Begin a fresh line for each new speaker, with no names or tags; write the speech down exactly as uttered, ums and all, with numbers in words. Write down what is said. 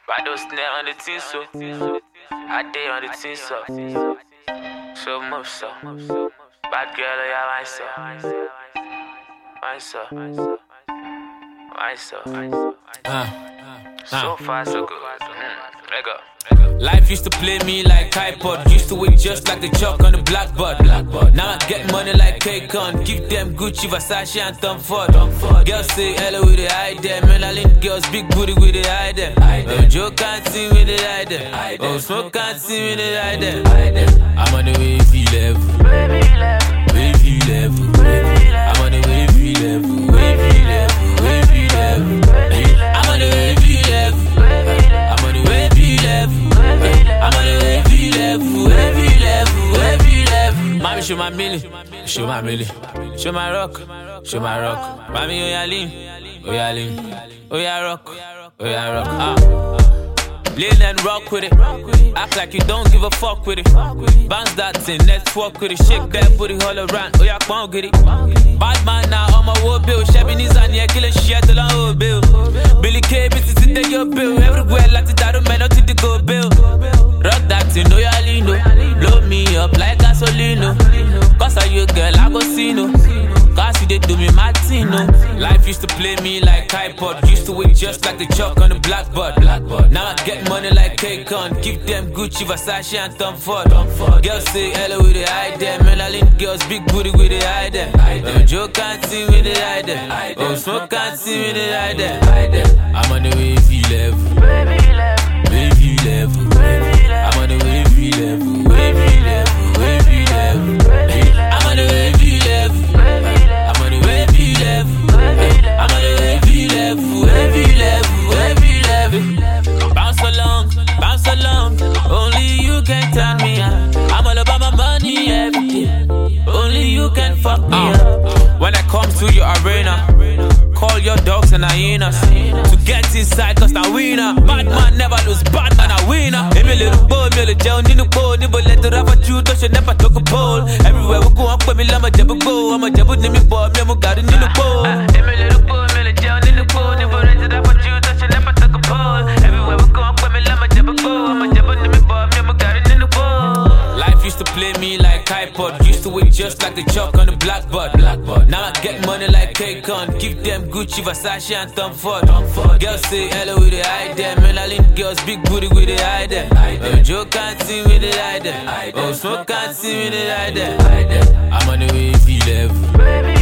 I don't snare on the team, so I day on the team, so so much, so bad girl, yeah, myself, myself, myself.
Uh,
So
uh.
far, so good. Mm, let go.
Life used to play me like iPod. Used to wait just like the chalk on the blackboard. Now I get money like K-Con. Give them Gucci, Versace and Tom Ford. Girls say hello with the hide them. Melanin girls big booty with the hide them. Oh, Joe can't see with the hide them. Oh, Smoke can't see with the hide them. I'm on the wavy level. Wavy level. I'm on the wavy level. Wavy level. Wavy level. I'm on the wavy level. I'm on the wavy level. I'm on the wavy level, wavy level, wavy level. Mommy, show my milli, show my milli, show my rock, show my rock. Mommy, oh yeah, lean, oh yeah, lean, oh yeah, rock, oh yeah, rock. Ah. Lean and rock with it. Act like you don't give a fuck with it. Bounce that thing, let's walk with it. Shake that booty all around. Oh yeah, come on, get it. Bad man now on my war bill. Shabby knees and yeah, killing shit till I hold bill. Billy K, bitches in there, your bill. Everywhere, like the dado man, not to the go bill. Rock that thing, oh yeah, lino. Blow me up like gasolino. Cause of you, girl, I go see no. Cause you did do me Martino. Life used to play me like iPod. Used to wait just like the chalk on the blackboard. Now I get money like K-Con. Give them Gucci, Versace and Tom Ford. Girls say hello with the hide them. Melanin girls big booty with the hide them. Oh, Joe can't see with the hide them. Oh, Smoke can't see with the hide them. I'm on the wavy level. Wavy level. I'm on the wavy level. Wavy level. Wavy level. I'm on the wavy level. I'm on the wavy level. I'm on the wavy level. Wavy level. Wavy level. Bounce along, bounce along. Only you can turn me on. I'm all about my money, everything. Only you can fuck me uh, up. When I come to your arena, call your dogs and hyenas to get inside, cause now winner. Bad man never lose, bad man a winner. Hey, me little boy, me little jail, need a boy, need a let the rapper you, don't you never talk a pole. Everywhere we go, I'm me, I'm a jabba go. I'm a jabba, need me boy, me, I'm a god, need a boy. Hey, me little boy, me little jail, need a boy, need a let the rapper you, don't you never talk a pole. Everywhere we go, I'm me, I'm a jabba go. I'm a jabba, need me boy, me, I'm a god, need a boy. Life used to play me like iPod. Used to wait just like the chalk on the blackboard. Now I get money like K-Con. Give them Gucci, Versace and Tom Ford. Girls say hello with the hide them. Melanin girls big booty with the hide them. Oh, Joe can't see with the hide them. Oh, Smoke can't see with the hide them. I'm on the wavy level.